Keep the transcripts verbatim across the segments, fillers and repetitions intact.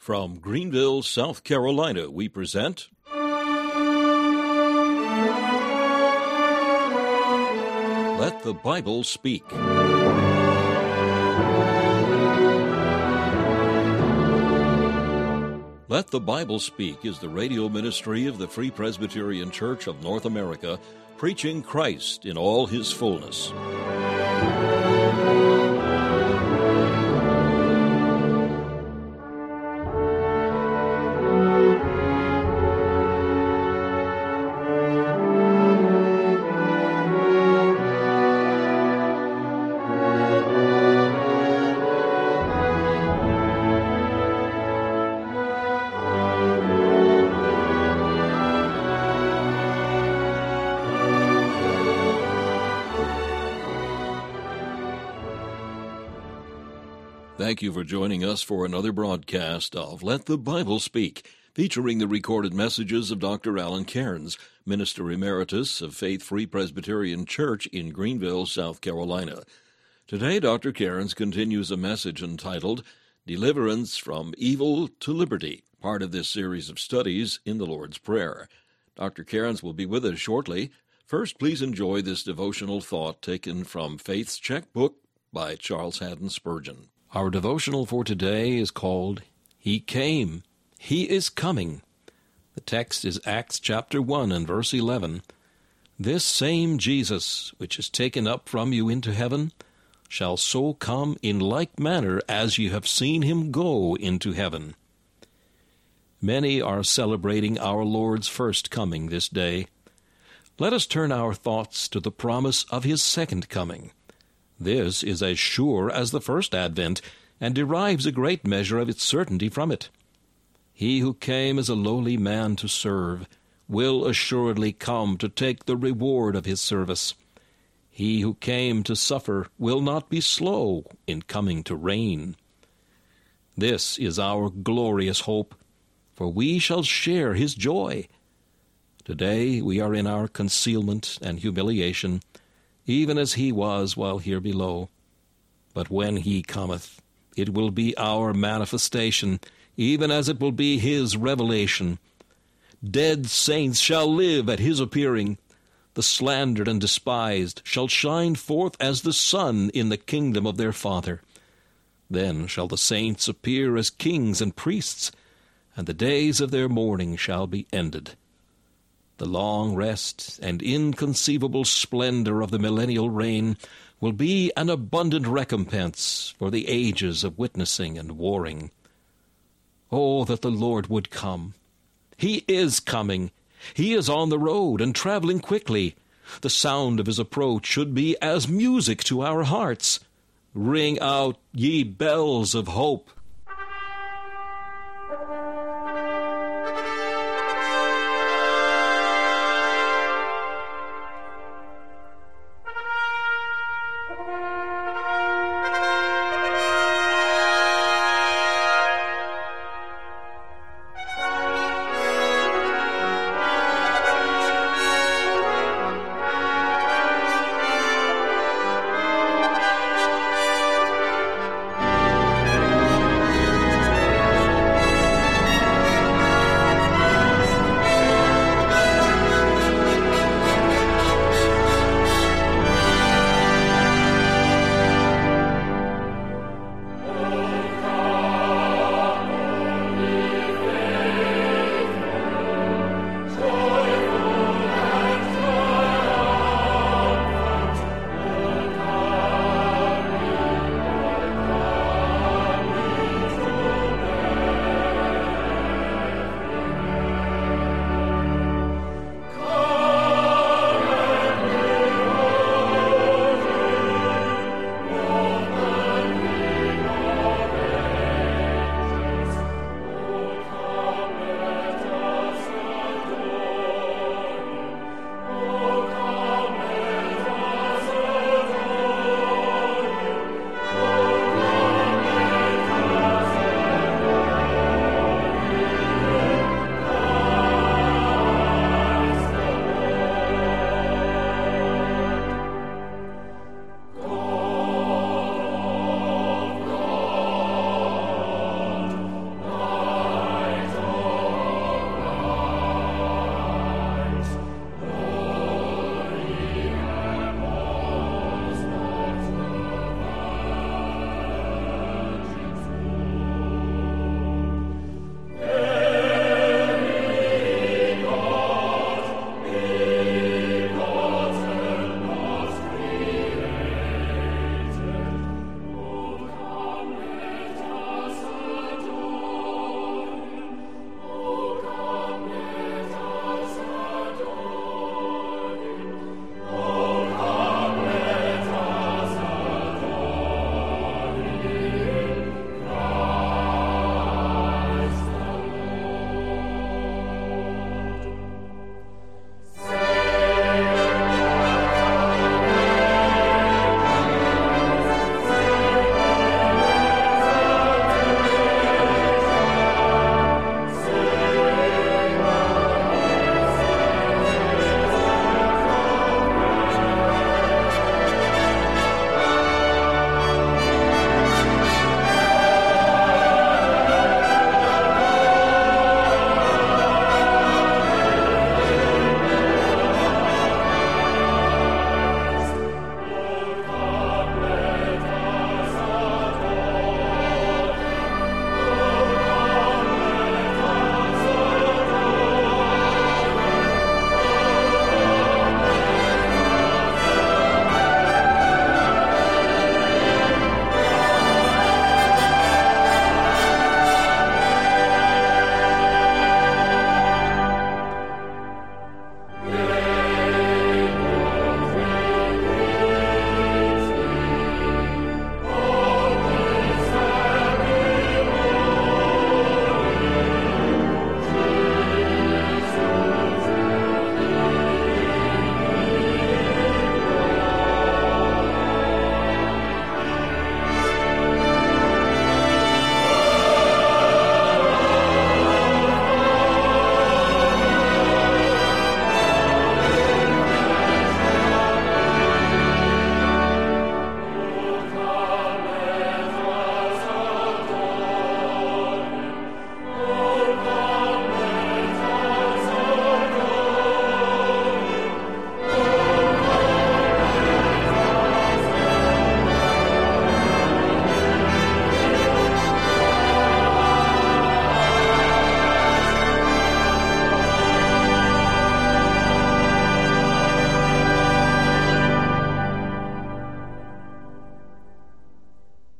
From Greenville, South Carolina, we present Let the Bible Speak. Let the Bible Speak is the radio ministry of the Free Presbyterian Church of North America, preaching Christ in all his fullness. Thank you for joining us for another broadcast of Let the Bible Speak, featuring the recorded messages of Doctor Alan Cairns, Minister Emeritus of Faith Free Presbyterian Church in Greenville, South Carolina. Today, Doctor Cairns continues a message entitled Deliverance from Evil to Liberty, part of this series of studies in the Lord's Prayer. Doctor Cairns will be with us shortly. First, please enjoy this devotional thought taken from Faith's Checkbook by Charles Haddon Spurgeon. Our devotional for today is called, He Came, He is Coming. The text is Acts chapter one and verse eleven. This same Jesus, which is taken up from you into heaven, shall so come in like manner as you have seen him go into heaven. Many are celebrating our Lord's first coming this day. Let us turn our thoughts to the promise of his second coming. This is as sure as the first advent, and derives a great measure of its certainty from it. He who came as a lowly man to serve will assuredly come to take the reward of his service. He who came to suffer will not be slow in coming to reign. This is our glorious hope, for we shall share his joy. Today we are in our concealment and humiliation, even as he was while here below. But when he cometh, it will be our manifestation, even as it will be his revelation. Dead saints shall live at his appearing. The slandered and despised shall shine forth as the sun in the kingdom of their Father. Then shall the saints appear as kings and priests, and the days of their mourning shall be ended. The long rest and inconceivable splendor of the millennial reign will be an abundant recompense for the ages of witnessing and warring. Oh, that the Lord would come! He is coming! He is on the road and traveling quickly. The sound of his approach should be as music to our hearts. Ring out, ye bells of hope!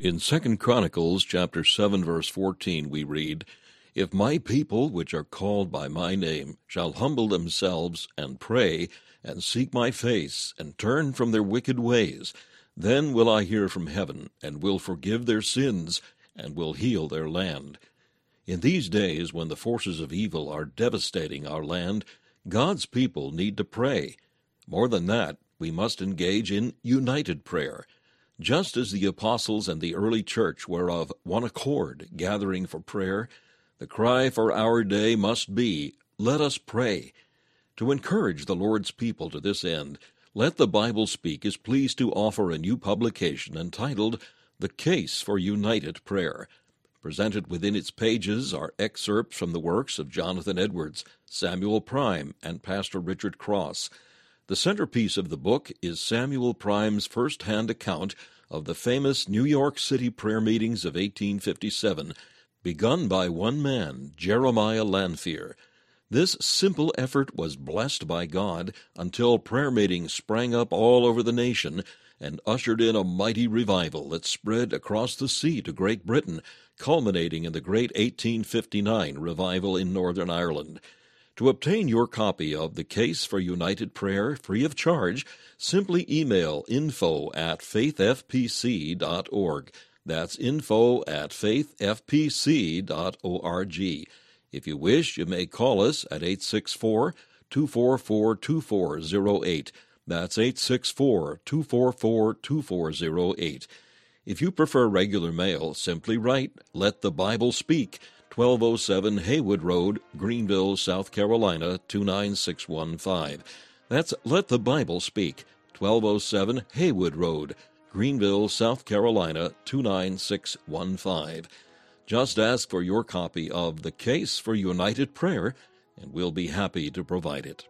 In Second Chronicles chapter seven, verse fourteen, we read, "If my people, which are called by my name, shall humble themselves, and pray, and seek my face, and turn from their wicked ways, then will I hear from heaven, and will forgive their sins, and will heal their land." In these days, when the forces of evil are devastating our land, God's people need to pray. More than that, we must engage in united prayer. Just as the apostles and the early church were of one accord, gathering for prayer, the cry for our day must be, "Let us pray." To encourage the Lord's people to this end, Let the Bible Speak is pleased to offer a new publication entitled The Case for United Prayer. Presented within its pages are excerpts from the works of Jonathan Edwards, Samuel Prime, and Pastor Richard Cross. The centerpiece of the book is Samuel Prime's first-hand account of the famous New York City prayer meetings of eighteen fifty-seven, begun by one man, Jeremiah Lanphier. This simple effort was blessed by God until prayer meetings sprang up all over the nation and ushered in a mighty revival that spread across the sea to Great Britain, culminating in the great eighteen fifty-nine revival in Northern Ireland. To obtain your copy of The Case for United Prayer free of charge, simply email info at faith f p c dot org. That's info at faith f p c dot org. If you wish, you may call us at eight six four, two four four, two four zero eight. That's eight six four, two four four, two four zero eight. If you prefer regular mail, simply write Let the Bible Speak, twelve oh seven Haywood Road, Greenville, South Carolina, two nine six one five. That's Let the Bible Speak, twelve oh seven Haywood Road, Greenville, South Carolina, two nine six one five. Just ask for your copy of The Case for United Prayer, and we'll be happy to provide it.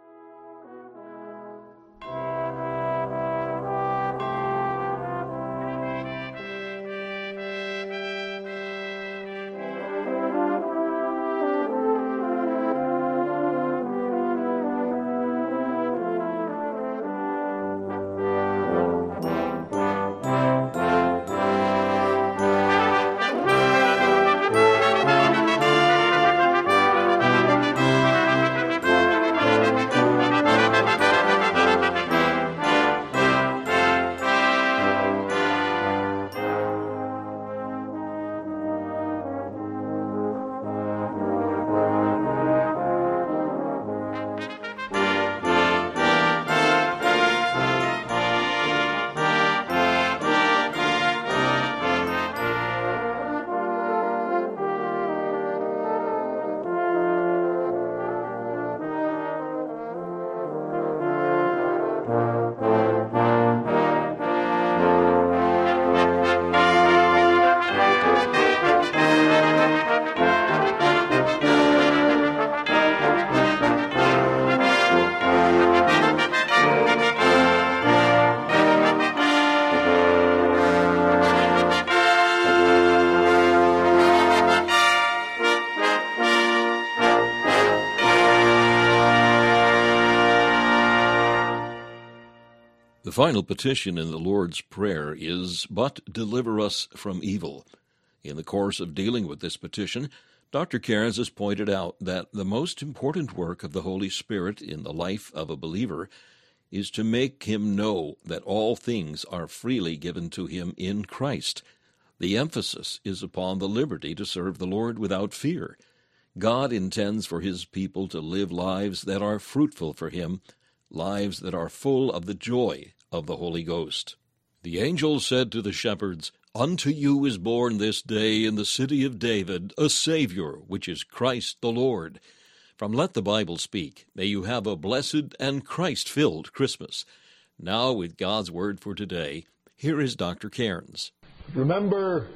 The final petition in the Lord's Prayer is, "But deliver us from evil." In the course of dealing with this petition, Doctor Cairns has pointed out that the most important work of the Holy Spirit in the life of a believer is to make him know that all things are freely given to him in Christ. The emphasis is upon the liberty to serve the Lord without fear. God intends for his people to live lives that are fruitful for him, lives that are full of the joy of the Holy Ghost. The angel said to the shepherds, "Unto you is born this day in the city of David a Savior, which is Christ the Lord." From Let the Bible Speak, may you have a blessed and Christ-filled Christmas. Now, with God's Word for today, here is Doctor Cairns. Remember,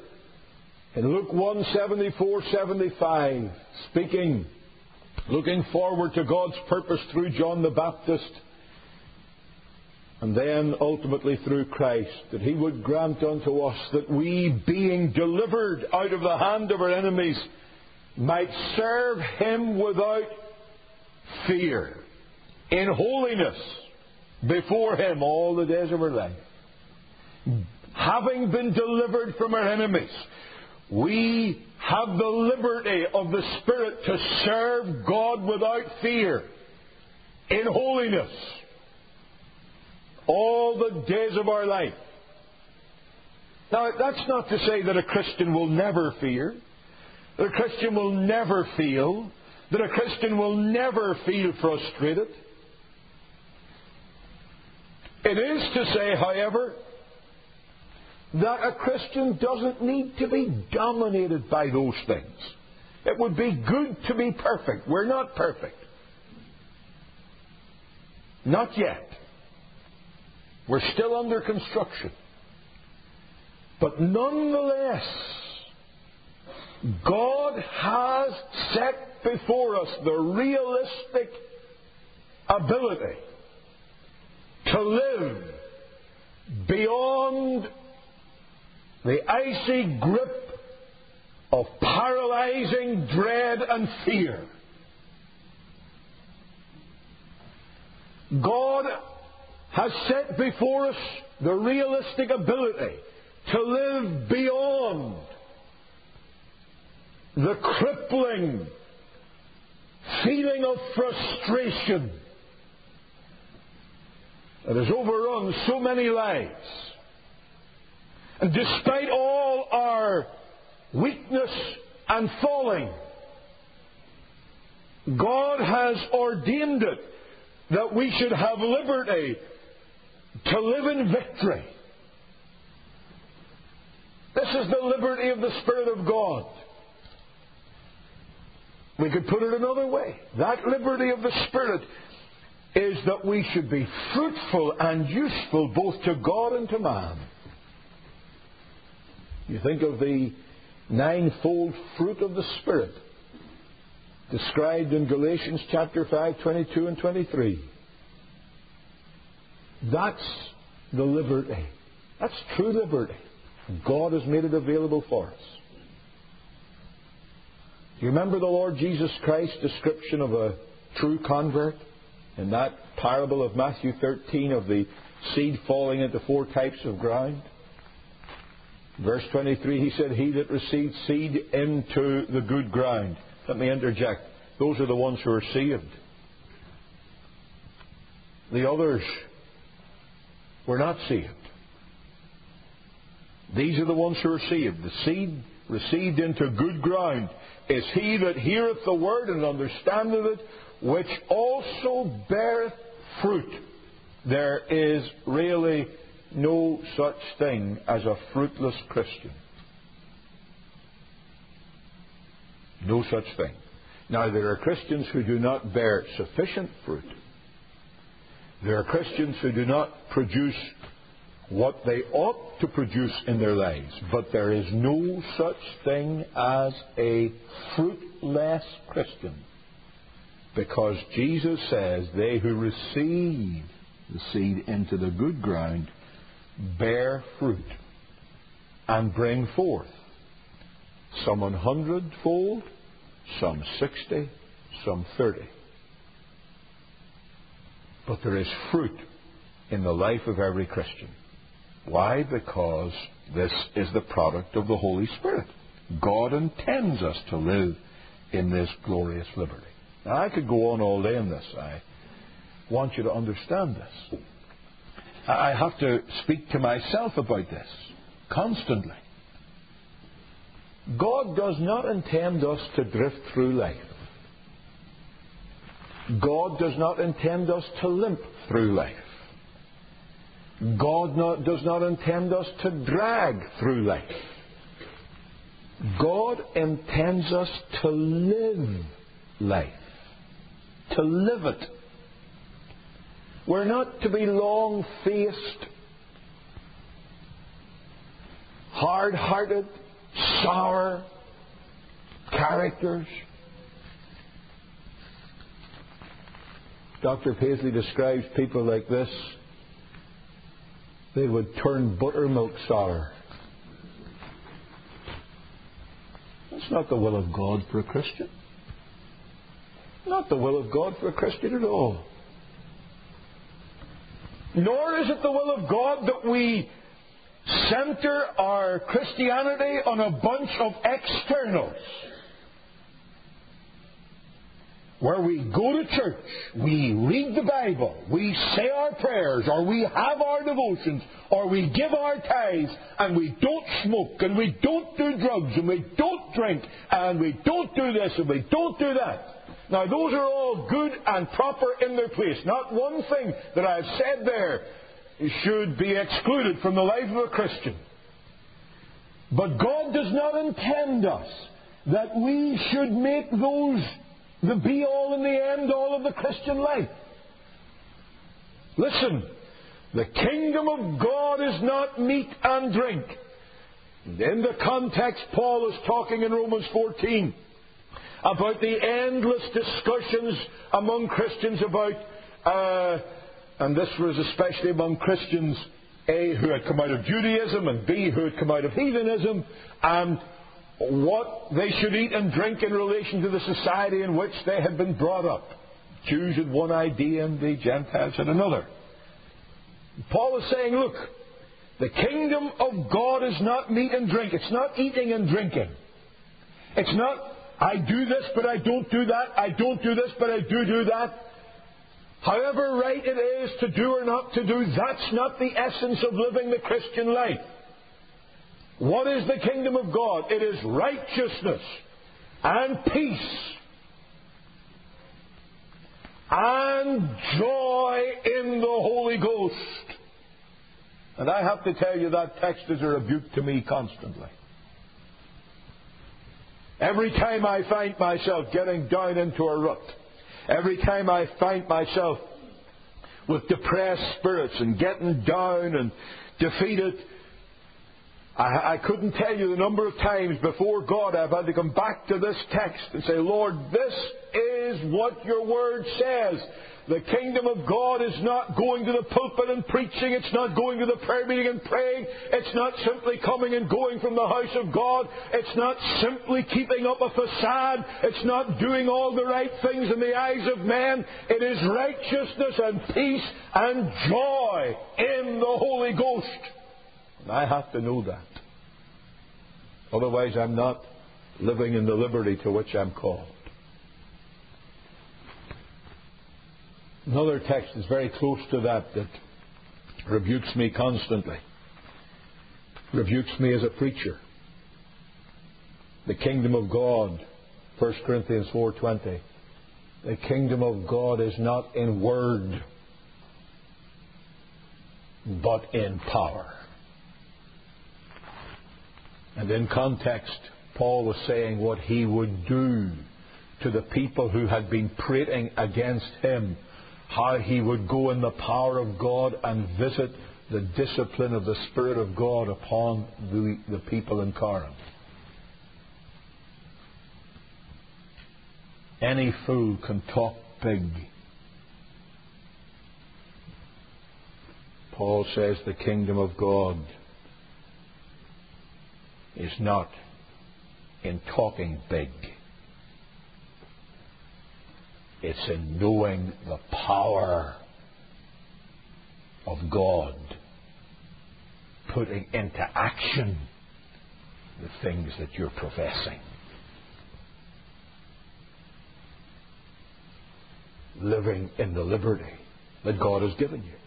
in Luke one, seventy-four, seventy-five, speaking, looking forward to God's purpose through John the Baptist, and then ultimately through Christ, that he would grant unto us that we, being delivered out of the hand of our enemies, might serve him without fear, in holiness, before him all the days of our life. having been delivered from our enemies, we have the liberty of the Spirit to serve God without fear, in holiness, all the days of our life. Now, that's not to say that a Christian will never fear, that a Christian will never feel, that a Christian will never feel frustrated. It is to say, however, that a Christian doesn't need to be dominated by those things. It would be good to be perfect. We're not perfect. Not yet. We're still under construction. But nonetheless, God has set before us the realistic ability to live beyond the icy grip of paralyzing dread and fear. God has set before us the realistic ability to live beyond the crippling feeling of frustration that has overrun so many lives. And despite all our weakness and falling, God has ordained it that we should have liberty to live in victory. This is the liberty of the Spirit of God. We could put it another way. That liberty of the Spirit is that we should be fruitful and useful both to God and to man. You think of the ninefold fruit of the Spirit described in Galatians chapter five, twenty-two and twenty-three. That's the liberty. That's true liberty. God has made it available for us. Do you remember the Lord Jesus Christ's description of a true convert in that parable of Matthew thirteen of the seed falling into four types of ground? Verse twenty-three, he said, "He that received seed into the good ground." Let me interject. Those are the ones who are saved. The others were not saved. These are the ones who are saved. The seed received into good ground is he that heareth the word and understandeth it, which also beareth fruit. There is really no such thing as a fruitless Christian. No such thing. Now, there are Christians who do not bear sufficient fruit. There are Christians who do not produce what they ought to produce in their lives. But there is no such thing as a fruitless Christian. Because Jesus says, they who receive the seed into the good ground bear fruit and bring forth some an hundredfold, some sixty, some thirty. But there is fruit in the life of every Christian. Why? Because this is the product of the Holy Spirit. God intends us to live in this glorious liberty. Now, I could go on all day in this. I want you to understand this. I have to speak to myself about this constantly. God does not intend us to drift through life. God does not intend us to limp through life. God not, does not intend us to drag through life. God intends us to live life. To live it. We're not to be long-faced, hard-hearted, sour characters. Doctor Paisley describes people like this. They would turn buttermilk sour. That's not the will of God for a Christian. Not the will of God for a Christian at all. Nor is it the will of God that we center our Christianity on a bunch of externals. Where we go to church, we read the Bible, we say our prayers, or we have our devotions, or we give our tithes, and we don't smoke, and we don't do drugs, and we don't drink, and we don't do this, and we don't do that. Now, those are all good and proper in their place. Not one thing that I've said there should be excluded from the life of a Christian. But God does not intend us that we should make those the be-all and the end-all of the Christian life. Listen, the kingdom of God is not meat and drink. In the context, Paul is talking in Romans fourteen about the endless discussions among Christians about, uh, and this was especially among Christians, A, who had come out of Judaism, and B, who had come out of heathenism, and what they should eat and drink in relation to the society in which they had been brought up. Jews had one idea and the Gentiles had another. Paul is saying, look, the kingdom of God is not meat and drink. It's not eating and drinking. It's not, I do this but I don't do that. I don't do this but I do do that. However right it is to do or not to do, that's not the essence of living the Christian life. What is the kingdom of God? It is righteousness and peace and joy in the Holy Ghost. And I have to tell you, that text is a rebuke to me constantly. Every time I find myself getting down into a rut, every time I find myself with depressed spirits and getting down and defeated, I, I couldn't tell you the number of times before God I've had to come back to this text and say, Lord, this is what your word says. The kingdom of God is not going to the pulpit and preaching. It's not going to the prayer meeting and praying. It's not simply coming and going from the house of God. It's not simply keeping up a facade. It's not doing all the right things in the eyes of men. It is righteousness and peace and joy in the Holy Ghost. And I have to know that. Otherwise, I'm not living in the liberty to which I'm called. Another text is very close to that that rebukes me constantly. Rebukes me as a preacher. The kingdom of God, First Corinthians four twenty. The kingdom of God is not in word, but in power. And in context, Paul was saying what he would do to the people who had been prating against him, how he would go in the power of God and visit the discipline of the Spirit of God upon the, the people in Corinth. Any fool can talk big. Paul says the kingdom of God is not in talking big. It's in knowing the power of God, putting into action the things that you're professing. Living in the liberty that God has given you.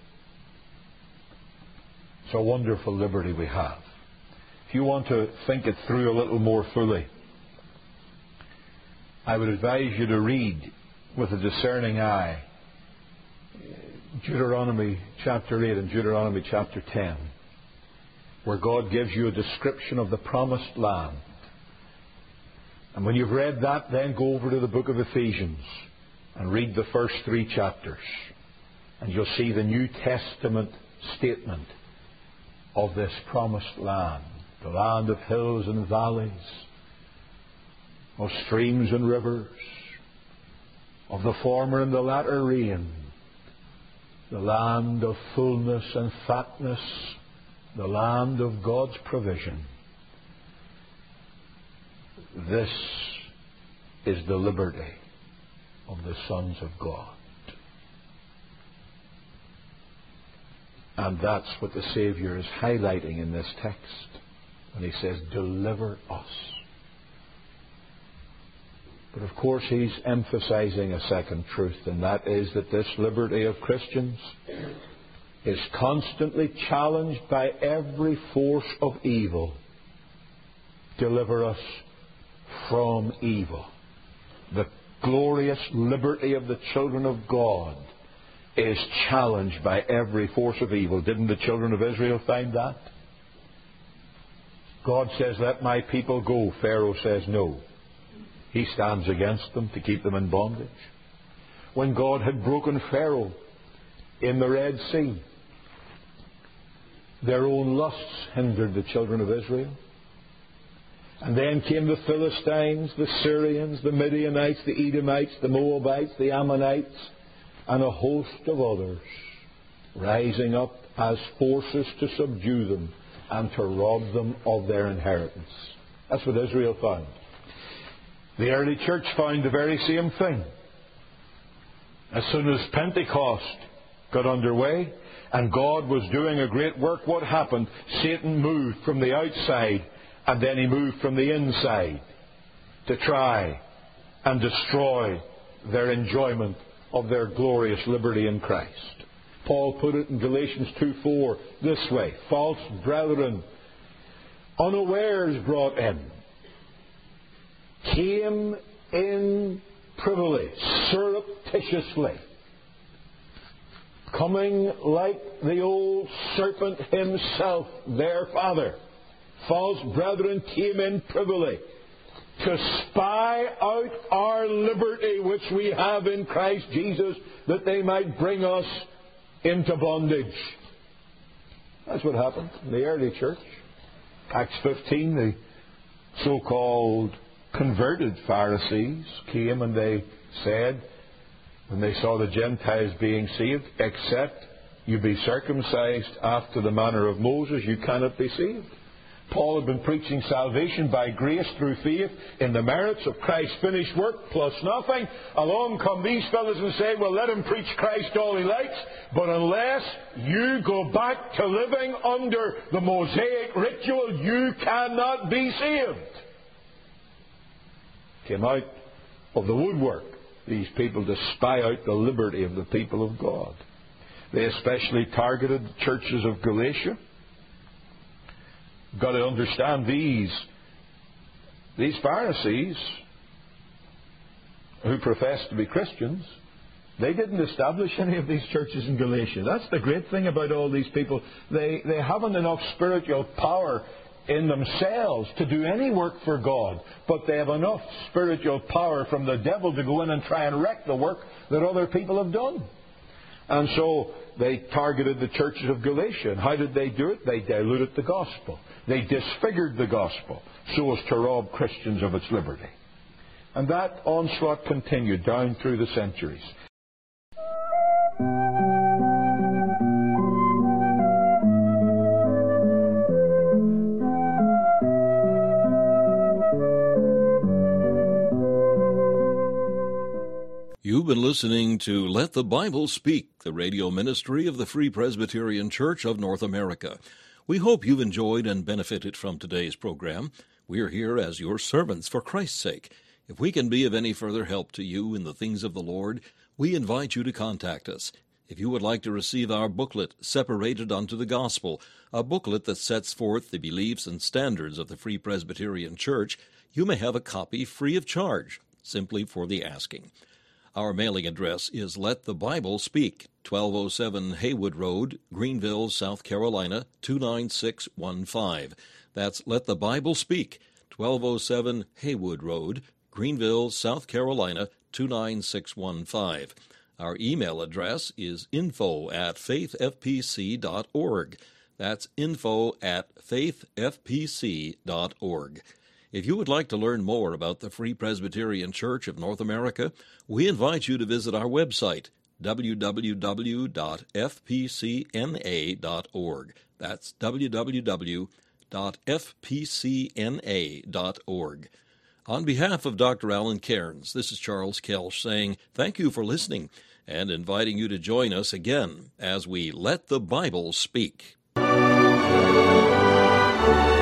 It's a wonderful liberty we have. If you want to think it through a little more fully, I would advise you to read with a discerning eye Deuteronomy chapter eight and Deuteronomy chapter ten, where God gives you a description of the promised land. And when you've read that, then go over to the book of Ephesians and read the first three chapters, and you'll see the New Testament statement of this promised land, the land of hills and valleys, of streams and rivers, of the former and the latter rain, the land of fullness and fatness, the land of God's provision. This is the liberty of the sons of God. And that's what the Savior is highlighting in this text when he says, deliver us. But of course he's emphasizing a second truth, and that is that this liberty of Christians is constantly challenged by every force of evil. Deliver us from evil. The glorious liberty of the children of God is challenged by every force of evil. Didn't the children of Israel find that? God says, let my people go. Pharaoh says no. He stands against them to keep them in bondage. When God had broken Pharaoh in the Red Sea, their own lusts hindered the children of Israel. And then came the Philistines, the Syrians, the Midianites, the Edomites, the Moabites, the Ammonites, and a host of others, rising up as forces to subdue them and to rob them of their inheritance. That's what Israel found. The early church found the very same thing. As soon as Pentecost got underway and God was doing a great work, what happened? Satan moved from the outside, and then he moved from the inside to try and destroy their enjoyment of their glorious liberty in Christ. Paul put it in Galatians two four this way: false brethren, unawares brought in, came in privily, surreptitiously, coming like the old serpent himself, their father. False brethren came in privily to spy out our liberty which we have in Christ Jesus, that they might bring us into bondage. That's what happened in the early church. Acts fifteen, the so-called converted Pharisees came and they said, when they saw the Gentiles being saved, except you be circumcised after the manner of Moses, you cannot be saved. Paul had been preaching salvation by grace through faith in the merits of Christ's finished work plus nothing. Along come these fellows and say, well, let him preach Christ all he likes, but unless you go back to living under the Mosaic ritual, you cannot be saved. Came out of the woodwork, these people, to spy out the liberty of the people of God. They especially targeted the churches of Galatia. You've got to understand these, these Pharisees who profess to be Christians, they didn't establish any of these churches in Galatia. That's the great thing about all these people. They, they haven't enough spiritual power in themselves to do any work for God, but they have enough spiritual power from the devil to go in and try and wreck the work that other people have done. And so they targeted the churches of Galatia. And how did they do it? They diluted the gospel. They disfigured the gospel so as to rob Christians of its liberty. And that onslaught continued down through the centuries. You've been listening to Let the Bible Speak, the radio ministry of the Free Presbyterian Church of North America. We hope you've enjoyed and benefited from today's program. We're here as your servants for Christ's sake. If we can be of any further help to you in the things of the Lord, we invite you to contact us. If you would like to receive our booklet, Separated Unto the Gospel, a booklet that sets forth the beliefs and standards of the Free Presbyterian Church, you may have a copy free of charge, simply for the asking. Our mailing address is Let the Bible Speak, twelve oh seven Haywood Road, Greenville, South Carolina, two nine six one five. That's Let the Bible Speak, twelve oh seven Haywood Road, Greenville, South Carolina, two nine six one five. Our email address is info at faith f p c dot org. That's info at faith f p c dot org. If you would like to learn more about the Free Presbyterian Church of North America, we invite you to visit our website, w w w dot f p c n a dot org. That's w w w dot f p c n a dot org. On behalf of Doctor Alan Cairns, this is Charles Kelsch saying thank you for listening, and inviting you to join us again as we Let the Bible Speak. Thank you.